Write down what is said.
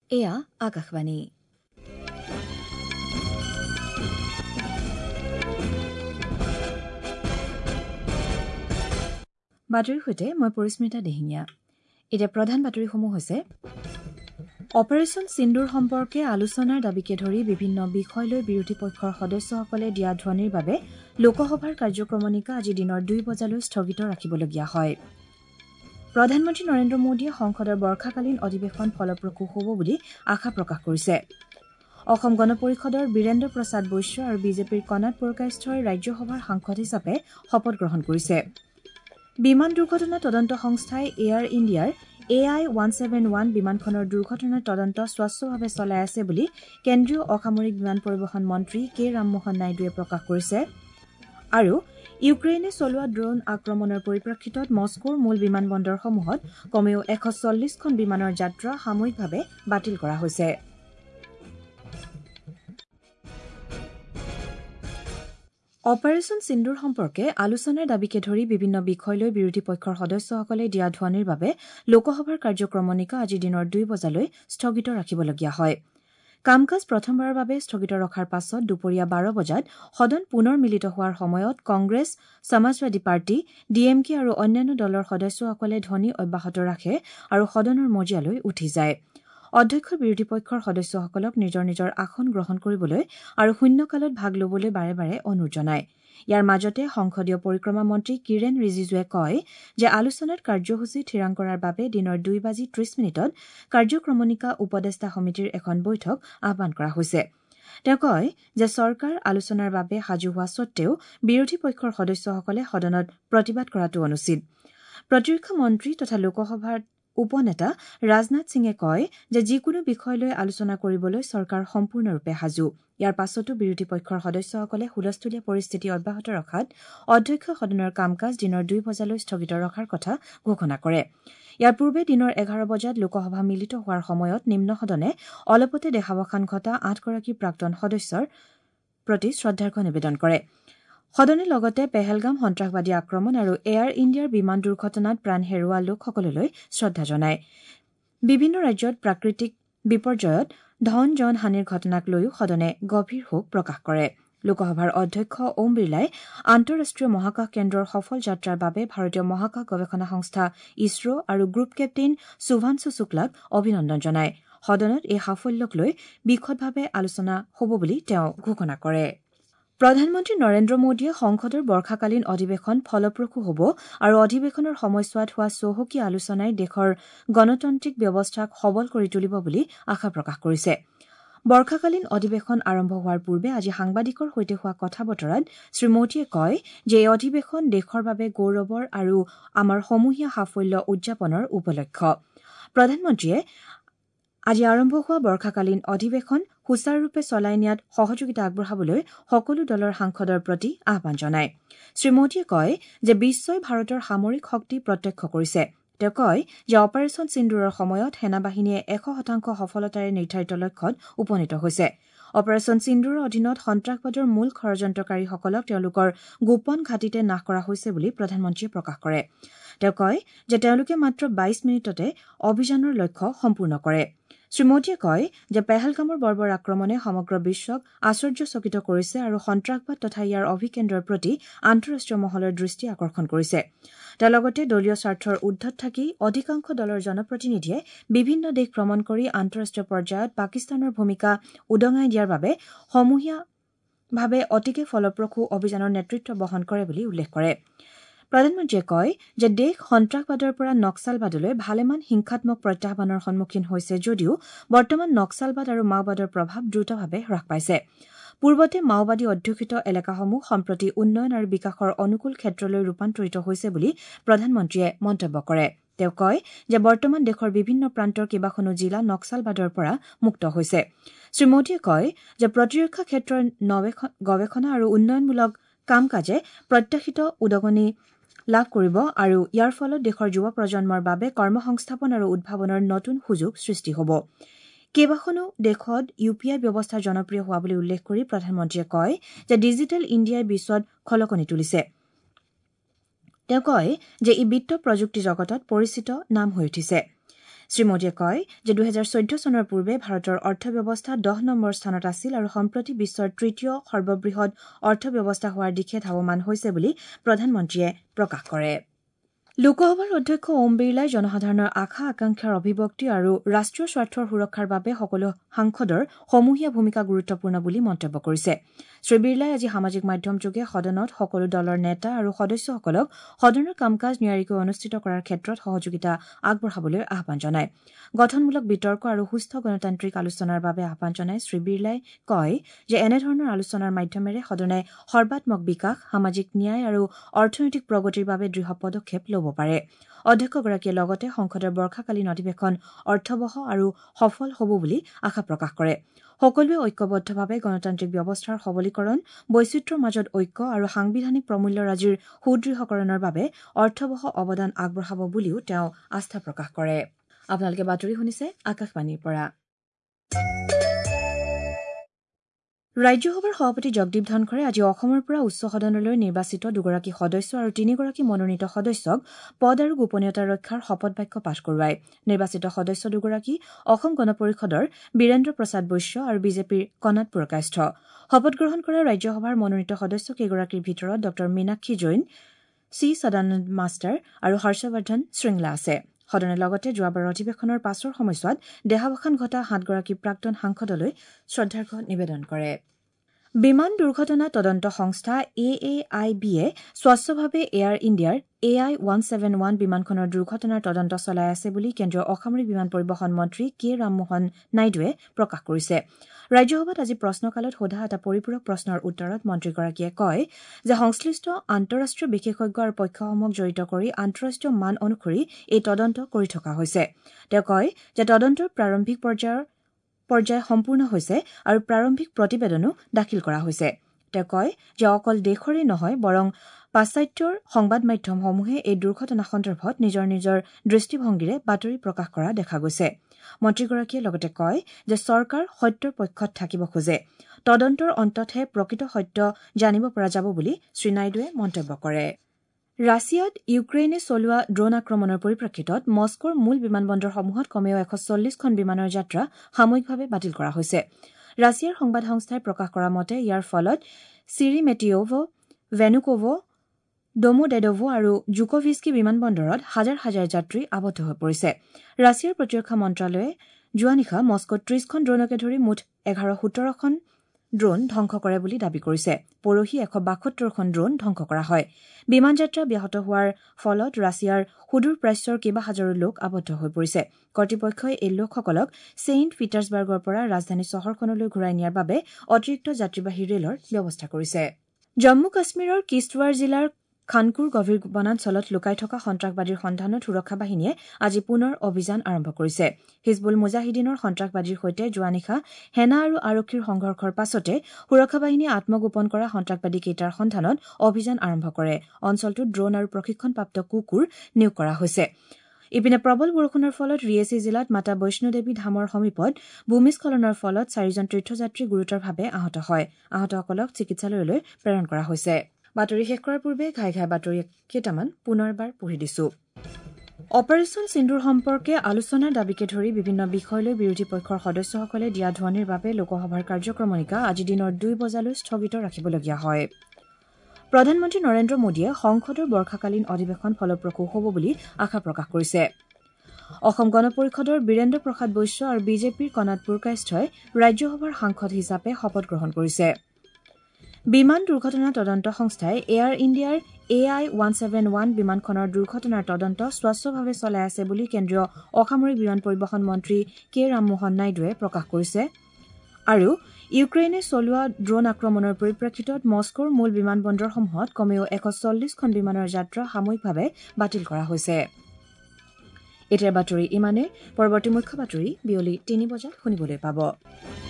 এয়া আকাশবাণী। বাতৰিৰ সৈতে মই পৰিস্মিতা দেহিঙীয়া। এতিয়া প্ৰধান বাতৰিসমূহ হৈছে অপাৰেশ্যন সিন্দুৰ সম্পৰ্কে আলোচনাৰ দাবীকে ধৰি বিভিন্ন বিষয় লৈ বিৰোধী পক্ষৰ সদস্যসকলে দিয়া ধ্বনিৰ বাবে লোকসভাৰ কাৰ্যক্ৰমণিকা আজি দিনৰ 2 বজালৈ স্থগিত ৰাখিবলগীয়া হয়। প্ৰধানমন্ত্ৰী নৰেন্দ্ৰ মোদীয়ে সংসদৰ বৰ্ষাকালীন অধিৱেশন ফলপ্ৰসূ হ'ব বুলি আশা প্ৰকাশ কৰিছে। অসম গণ পৰিষদৰ বীৰেন্দ্ৰ প্ৰসাদ বৈশ্য আৰু বিজেপিৰ কনাদ পুৰকায়স্থই ৰাজ্যসভাৰ সাংসদ হিচাপে শপত গ্ৰহণ কৰিছে। বিমান দুৰ্ঘটনা তদন্ত সংস্থাই এয়াৰ ইণ্ডিয়াৰ AI-171 বিমানখনৰ দুৰ্ঘটনাৰ তদন্ত স্বচ্ছভাৱে চলাই আছে বুলি কেন্দ্ৰীয় অসামৰিক বিমান পৰিবহণ মন্ত্ৰী কে ৰামমোহন নাইডুৱে প্ৰকাশ কৰিছে। আৰু ইউক্ৰেইনে চলোৱা ড্ৰোন আক্ৰমণৰ পৰিপ্ৰেক্ষিতত মস্কোৰ মূল বিমানবন্দৰসমূহত কমেও 140খন বিমানৰ যাত্ৰা সাময়িকভাৱে বাতিল কৰা হৈছে। অপাৰেশ্যন সিন্দুৰ সম্পৰ্কে আলোচনাৰ দাবীকে ধৰি বিভিন্ন বিষয় লৈ বিৰোধী পক্ষৰ সদস্যসকলে দিয়া ধ্বনিৰ বাবে লোকসভাৰ কাৰ্যক্ৰমণিকা আজি দিনৰ 2 বজালৈ স্থগিত ৰাখিবলগীয়া হয়। কাম কাজ প্ৰথমবাৰৰ বাবে স্থগিত ৰখাৰ পাছত দুপৰীয়া 12 বজাত সদন পুনৰ মিলিত হোৱাৰ সময়ত কংগ্ৰেছ, সমাজবাদী পাৰ্টি, DMK আৰু অন্যান্য দলৰ সদস্যসকলে ধ্বনি অব্যাহত ৰাখে আৰু সদনৰ মজিয়ালৈ উঠি যায়। অধ্যক্ষ বিৰোধী পক্ষৰ সদস্যসকলক নিজৰ নিজৰ আসন গ্ৰহণ কৰিবলৈ আৰু শূন্যকালত ভাগ ল'বলৈ বাৰে বাৰে অনুৰোধ জনায়। ইয়াৰ মাজতে সংসদীয় পৰিক্ৰমা মন্ত্ৰী কিৰেণ ৰিজিজুৱে কয় যে আলোচনাত কাৰ্যসূচী থিৰাং কৰাৰ বাবে দিনৰ 2:30 কাৰ্যক্ৰমণিকা উপদেষ্টা সমিতিৰ এখন বৈঠক আহ্বান কৰা হৈছে। তেওঁ কয় যে চৰকাৰ আলোচনাৰ বাবে সাজু হোৱা স্বত্তেও বিৰোধী পক্ষৰ সদস্যসকলে সদনত প্ৰতিবাদ কৰাটো অনুচিত। প্ৰতিৰক্ষা মন্ত্ৰী তথা লোকসভাৰ উপনেতা ৰাজনাথ সিঙে কয় যে যিকোনো বিষয় লৈ আলোচনা কৰিবলৈ চৰকাৰ সম্পূৰ্ণৰূপে সাজু। ইয়াৰ পাছতো বিৰোধী পক্ষৰ সদস্যসকলে হুলস্থূলীয়া পৰিস্থিতি অব্যাহত ৰখাত অধ্যক্ষই সদনৰ কাম কাজ দিনৰ 2 বজালৈ স্থগিত ৰখাৰ কথা ঘোষণা কৰে। ইয়াৰ পূৰ্বে দিনৰ 11 বজাত লোকসভা মিলিত হোৱাৰ সময়ত নিম্ন সদনে অলপতে দেহাৱসান ঘটা 8গৰাকী প্ৰাক্তন সদস্যৰ প্ৰতি শ্ৰদ্ধাৰ্ঘ্য নিবেদন কৰে। সদনে লগতে পেহেলগাম সন্ত্ৰাসবাদী আক্ৰমণ আৰু এয়াৰ ইণ্ডিয়াৰ বিমান দুৰ্ঘটনাত প্ৰাণ হেৰুওৱা লোকসকললৈ শ্ৰদ্ধা জনায়। বিভিন্ন ৰাজ্যত প্ৰাকৃতিক বিপৰ্যয়ত ধন জন হানিৰ ঘটনাক লৈও সদনে গভীৰ শোক প্ৰকাশ কৰে। লোকসভাৰ অধ্যক্ষ ওম বিৰলাই আন্তঃৰাষ্ট্ৰীয় মহাকাশ কেন্দ্ৰৰ সফল যাত্ৰাৰ বাবে ভাৰতীয় মহাকাশ গৱেষণা সংস্থা ইছৰো আৰু গ্ৰুপ কেপ্টেইন শুভাংশু শুক্লাক অভিনন্দন জনায়। সদনত এই সাফল্যক লৈ বিশদভাৱে আলোচনা হ'ব বুলি তেওঁ ঘোষণা কৰে। প্ৰধানমন্ত্ৰী নৰেন্দ্ৰ মোদীয়ে সংসদৰ বৰ্ষাকালীন অধিৱেশন ফলপ্ৰসূ হ'ব আৰু অধিৱেশনৰ সময়ছোৱাত হোৱা চৌহকীয়া আলোচনাই দেশৰ গণতান্ত্ৰিক ব্যৱস্থাক সবল কৰি তুলিব বুলি আশা প্ৰকাশ কৰিছে। বৰ্ষাকালীন অধিৱেশন আৰম্ভ হোৱাৰ পূৰ্বে আজি সাংবাদিকৰ সৈতে হোৱা কথা বতৰাত শ্ৰীমোদীয়ে কয় যে এই অধিৱেশন দেশৰ বাবে গৌৰৱৰ আৰু আমাৰ সমূহীয়া সাফল্য উদযাপনৰ উপলক্ষ। প্ৰধানমন্ত্ৰীয়ে আজি আৰম্ভ হোৱা বৰ্ষাকালীন অধিৱেশন সুচাৰুৰূপে চলাই নিয়াত সহযোগিতা আগবঢ়াবলৈ সকলো দলৰ সাংসদৰ প্ৰতি আহ্বান জনায়। শ্ৰীমোদীয়ে কয় যে বিশ্বই ভাৰতৰ সামৰিক শক্তি প্ৰত্যক্ষ কৰিছে। তেওঁ কয় যে অপাৰেশ্যন সিন্দুৰৰ সময়ত সেনাবাহিনীয়ে 100% সফলতাৰে নিৰ্ধাৰিত লক্ষ্যত উপনীত হৈছে। অপাৰেশ্যন সিন্দুৰৰ অধীনত সন্ত্ৰাসবাদৰ মূল ষড়যন্ত্ৰকাৰীসকলক তেওঁলোকৰ গোপন ঘাটিতে নাশ কৰা হৈছে বুলি প্ৰধানমন্ত্ৰীয়ে প্ৰকাশ কৰে। তেওঁ কয় যে তেওঁলোকে মাত্ৰ 22 মিনিটতে অভিযানৰ লক্ষ্য সম্পূৰ্ণ কৰে। শ্ৰীমোদীয়ে কয় যে পেহেলগামৰ বৰ্বৰ আক্ৰমণে সমগ্ৰ বিশ্বক আশ্চৰ্যচকিত কৰিছে আৰু সন্ত্ৰাসবাদ তথা ইয়াৰ অভিকেন্দ্ৰৰ প্ৰতি আন্তঃৰাষ্ট্ৰীয় মহলৰ দৃষ্টি আকৰ্ষণ কৰিছে। তেওঁ লগতে দলীয় স্বাৰ্থৰ ঊৰ্ধত থাকি অধিকাংশ দলৰ জনপ্ৰতিনিধিয়ে বিভিন্ন দেশ ভ্ৰমণ কৰি আন্তঃৰাষ্ট্ৰীয় পৰ্যায়ত পাকিস্তানৰ ভূমিকা উদঙাই দিয়াৰ বাবে সমূহীয়াভাৱে অতিকে ফলপ্ৰসূ অভিযানৰ নেতৃত্ব বহন কৰে বুলি উল্লেখ কৰে। প্ৰধানমন্ত্ৰীয়ে কয় যে দেশ সন্ত্ৰাসবাদৰ পৰা নক্সালবাদলৈ ভালেমান হিংসাত্মক প্ৰত্যাহ্বানৰ সন্মুখীন হৈছে যদিও বৰ্তমান নক্সালবাদ আৰু মাওবাদৰ প্ৰভাৱ দ্ৰুতভাৱে হ্ৰাস পাইছে। পূৰ্বতে মাওবাদী অধ্যুষিত এলেকাসমূহ সম্প্ৰতি উন্নয়ন আৰু বিকাশৰ অনুকূল ক্ষেত্ৰলৈ ৰূপান্তৰিত হৈছে বুলি প্ৰধানমন্ত্ৰীয়ে মন্তব্য কৰে। তেওঁ কয় যে বৰ্তমান দেশৰ বিভিন্ন প্ৰান্তৰ কেইবাখনো জিলা নক্সালবাদৰ পৰা মুক্ত হৈছে। শ্ৰীমোদীয়ে কয় যে প্ৰতিৰক্ষা ক্ষেত্ৰৰ গৱেষণা আৰু উন্নয়নমূলক কাম কাজে প্ৰত্যাশিত উদগনি লাভ কৰিব আৰু ইয়াৰ ফলত দেশৰ যুৱ প্ৰজন্মৰ বাবে কৰ্মসংস্থাপন আৰু উদ্ভাৱনৰ নতুন সুযোগ সৃষ্টি হ'ব। কেইবাখনো দেশত UPI ব্যৱস্থা জনপ্ৰিয় হোৱা বুলি উল্লেখ কৰি প্ৰধানমন্ত্ৰীয়ে কয় যে ডিজিটেল ইণ্ডিয়াই বিশ্বত খলকনি তুলিছে। তেওঁ কয় যে ই বিত্ত প্ৰযুক্তি জগতত পৰিচিত নাম হৈ উঠিছে। শ্ৰীমোদীয়ে কয় যে 2014 চনৰ পূৰ্বে ভাৰতৰ অৰ্থব্যৱস্থা 10 নম্বৰ স্থানত আছিল আৰু সম্প্ৰতি বিশ্বৰ তৃতীয় সৰ্ববৃহৎ অৰ্থব্যৱস্থা হোৱাৰ দিশে ধাৱমান হৈছে বুলি প্ৰধানমন্ত্ৰীয়ে প্ৰকাশ কৰে। লোকসভাৰ অধ্যক্ষ ওম বিৰলাই জনসাধাৰণৰ আশা আকাংক্ষাৰ অভিব্যক্তি আৰু ৰাষ্ট্ৰীয় স্বাৰ্থৰ সুৰক্ষাৰ বাবে সকলো সাংসদৰ সমূহীয়া ভূমিকা গুৰুত্বপূৰ্ণ বুলি মন্তব্য কৰিছে। শ্ৰীবিৰলাই আজি সামাজিক মাধ্যমযোগে সদনত সকলো দলৰ নেতা আৰু সদস্যসকলক সদনৰ কাম কাজ নিয়াৰিকৈ অনুষ্ঠিত কৰাৰ ক্ষেত্ৰত সহযোগিতা আগবঢ়াবলৈ আহ্বান জনায়। গঠনমূলক বিতৰ্ক আৰু সুস্থ গণতান্ত্ৰিক আলোচনাৰ বাবে আহ্বান জনাই শ্ৰীবিৰলাই কয় যে এনেধৰণৰ আলোচনাৰ মাধ্যমেৰে সদনে সৰ্বাত্মক বিকাশ, সামাজিক ন্যায় আৰু অৰ্থনৈতিক প্ৰগতিৰ বাবে দৃঢ় পদক্ষেপ ল'ব পাৰে। অধ্যক্ষগৰাকীয়ে লগতে সংসদৰ বৰ্ষাকালীন অধিৱেশন অৰ্থবহ আৰু সফল হ'ব বুলি আশা প্ৰকাশ কৰে। সকলোৱে ঐক্যবদ্ধভাৱে গণতান্ত্ৰিক ব্যৱস্থাৰ সবলীকৰণ, বৈচিত্ৰ্যৰ মাজত ঐক্য আৰু সাংবিধানিক প্ৰমূল্যৰাজিৰ সুদৃঢ়কৰণৰ বাবে অৰ্থবহ অৱদান আগবঢ়াব বুলিও তেওঁ আস্থা প্ৰকাশ কৰে। আপোনালোকে বাতৰি শুনিছে আকাশবাণীৰ পৰা। ৰাজ্যসভাৰ সভাপতি জগদীপ ধনখৰে আজি অসমৰ পৰা উচ্চ সদনলৈ নিৰ্বাচিত দুগৰাকী সদস্য আৰু 3গৰাকী মনোনীত সদস্যক পদ আৰু গোপনীয়তা ৰক্ষাৰ শপত বাক্য পাঠ কৰোৱায়। নিৰ্বাচিত সদস্য দুগৰাকী অসম গণ পৰিষদৰ বীৰেন্দ্ৰ প্ৰসাদ বৈশ্য আৰু বিজেপিৰ কনাদ পুৰকায়স্থ। শপত গ্ৰহণ কৰা ৰাজ্যসভাৰ মনোনীত সদস্য কেইগৰাকীৰ ভিতৰত ড মীনাক্ষী জৈন, চি সদানন্দ মাষ্টাৰ আৰু হৰ্ষবৰ্ধন শৃংলা আছে। সদনে লগতে যোৱাবাৰৰ অধিৱেশনৰ পাছৰ সময়ছোৱাত দেহাৱসান ঘটা 7গৰাকী প্ৰাক্তন সাংসদলৈ শ্ৰদ্ধাৰ্ঘ্য নিবেদন কৰে। বিমান দুৰ্ঘটনা তদন্ত সংস্থা AAIBয়ে স্বচ্ছভাৱে এয়াৰ ইণ্ডিয়াৰ AI-171 বিমানখনৰ দুৰ্ঘটনাৰ তদন্ত চলাই আছে বুলি কেন্দ্ৰীয় অসামৰিক বিমান পৰিবহণ মন্ত্ৰী কে ৰামমোহন নাইডুৱে প্ৰকাশ কৰিছে। ৰাজ্যসভাত আজি প্ৰশ্নকালত সোধা এটা পৰিপূৰক প্ৰশ্নৰ উত্তৰত মন্ত্ৰীগৰাকীয়ে কয় যে সংশ্লিষ্ট আন্তঃৰাষ্ট্ৰীয় বিশেষজ্ঞ আৰু পক্ষসমূহক জড়িত কৰি আন্তঃৰাষ্ট্ৰীয় মান অনুসৰি এই তদন্ত কৰি থকা হৈছে। তেওঁ কয় যে তদন্তৰ প্ৰাৰম্ভিক পৰ্যায় সম্পূৰ্ণ হৈছে আৰু প্ৰাৰম্ভিক প্ৰতিবেদনো দাখিল কৰা হৈছে। তেওঁ কয় যে অকল দেশৰেই নহয় বৰং পাশ্চাত্যৰ সংবাদ মাধ্যমসমূহে এই দুৰ্ঘটনা সন্দৰ্ভত নিজৰ নিজৰ দৃষ্টিভংগীৰে বাতৰি প্ৰকাশ কৰা দেখা গৈছে। মন্ত্ৰীগৰাকীয়ে লগতে কয় যে চৰকাৰ সত্যৰ পক্ষত থাকিব খোজে। তদন্তৰ অন্ততহে প্ৰকৃত সত্য জানিব পৰা যাব বুলি শ্ৰীনাইডুৱে মন্তব্য কৰে। ৰাছিয়াত ইউক্ৰেইনে চলোৱা ড্ৰোন আক্ৰমণৰ পৰিপ্ৰেক্ষিতত মস্কোৰ মূল বিমানবন্দৰসমূহত কমেও 140খন বিমানৰ যাত্ৰা সাময়িকভাৱে বাতিল কৰা হৈছে। ৰাছিয়াৰ সংবাদ সংস্থাই প্ৰকাশ কৰা মতে ইয়াৰ ফলত চিৰিমেটিঅভ, ভেনুকোভ, ডোমোডেডোভ আৰু জুকোভিস্কি বিমানবন্দৰত হাজাৰ হাজাৰ যাত্ৰী আবদ্ধ হৈ পৰিছে। ৰাছিয়াৰ প্ৰতিৰক্ষা মন্ত্ৰালয়ে যোৱা নিশা মস্কোত 30খন ড্ৰোনকে ধৰি মুঠ 17খন ড্ৰোন ধ্বংস কৰে বুলি দাবী কৰিছে। পৰহি 172খন ড্ৰোন ধ্বংস কৰা হয়। বিমান যাত্ৰা ব্যাহত হোৱাৰ ফলত ৰাছিয়াৰ সুদূৰ প্ৰাচ্যৰ কেইবা হাজাৰো লোক আবদ্ধ হৈ পৰিছে। কৰ্তৃপক্ষই এই লোকসকলক ছেইণ্ট পিটাৰ্ছবাৰ্গৰ পৰা ৰাজধানী চহৰখনলৈ ঘূৰাই নিয়াৰ বাবে অতিৰিক্ত যাত্ৰীবাহী ৰেলৰ ব্যৱস্থা কৰিছে। জম্মু কাশ্মীৰৰ কিশ্বটৱাৰ জিলাৰ খানকুৰ গভীৰ বনাঞ্চলত লুকাই থকা সন্ত্ৰাসবাদীৰ সন্ধানত সুৰক্ষা বাহিনীয়ে আজি পুনৰ অভিযান আৰম্ভ কৰিছে। হিজবুল মুজাহিদিনৰ সন্ত্ৰাসবাদীৰ সৈতে যোৱা নিশা সেনা আৰু আৰক্ষীৰ সংঘৰ্ষৰ পাছতে সুৰক্ষা বাহিনীয়ে আত্মগোপন কৰা সন্ত্ৰাসবাদীকেইটাৰ সন্ধানত অভিযান আৰম্ভ কৰে। অঞ্চলটোত ড্ৰোন আৰু প্ৰশিক্ষণপ্ৰাপ্ত কুকুৰ নিয়োগ কৰা হৈছে। ইপিনে প্ৰবল বৰষুণৰ ফলত ৰিয়েচি জিলাত মাতা বৈষ্ণোদেৱী ধামৰ সমীপত ভূমিস্খলনৰ ফলত 4জন তীৰ্থযাত্ৰী গুৰুতৰভাৱে আহত হয়। আহতসকলক চিকিৎসালয়লৈ প্ৰেৰণ কৰা হৈছে। বাতৰি শেষ কৰাৰ পূৰ্বে ঘাই ঘাই বাতৰি কেইটামান পুনৰবাৰ পঢ়ি দিছো। অপাৰেচন সিন্দুৰ সম্পৰ্কে আলোচনাৰ দাবীকে ধৰি বিভিন্ন বিষয়লৈ বিৰোধী পক্ষৰ সদস্যসকলে দিয়া ধ্বনিৰ বাবে লোকসভাৰ কাৰ্যক্ৰমণিকা আজি দিনৰ 2 বজালৈ স্থগিত ৰাখিবলগীয়া হয়। প্ৰধানমন্ত্ৰী নৰেন্দ্ৰ মোদীয়ে সংসদৰ বৰ্ষাকালীন অধিৱেশন ফলপ্ৰসূ হ'ব বুলি আশা প্ৰকাশ কৰিছে। অসম গণ পৰিষদৰ বীৰেন্দ্ৰ প্ৰসাদ বৈশ্য আৰু বিজেপিৰ কনাদ পুৰকায়স্থই ৰাজ্যসভাৰ সাংসদ হিচাপে শপত গ্ৰহণ কৰিছে। বিমান দুৰ্ঘটনা তদন্ত সংস্থাই এয়াৰ ইণ্ডিয়াৰ AI-171 বিমানখনৰ দুৰ্ঘটনাৰ তদন্ত স্বচ্ছভাৱে চলাই আছে বুলি কেন্দ্ৰীয় অসামৰিক বিমান পৰিবহণ মন্ত্ৰী কে ৰামমোহন নাইডুৱে প্ৰকাশ কৰিছে। আৰু ইউক্ৰেইনে চলোৱা ড্ৰোন আক্ৰমণৰ পৰিপ্ৰেক্ষিতত মস্কোৰ মূল বিমানবন্দৰসমূহত কমেও 140খন বিমানৰ যাত্ৰা সাময়িকভাৱে বাতিল কৰা হৈছে। এতিয়াৰ বাতৰি ইমানে। পৰৱৰ্তী মুখ্য বাতৰি বিয়লি 3 বজাত শুনিবলৈ পাব।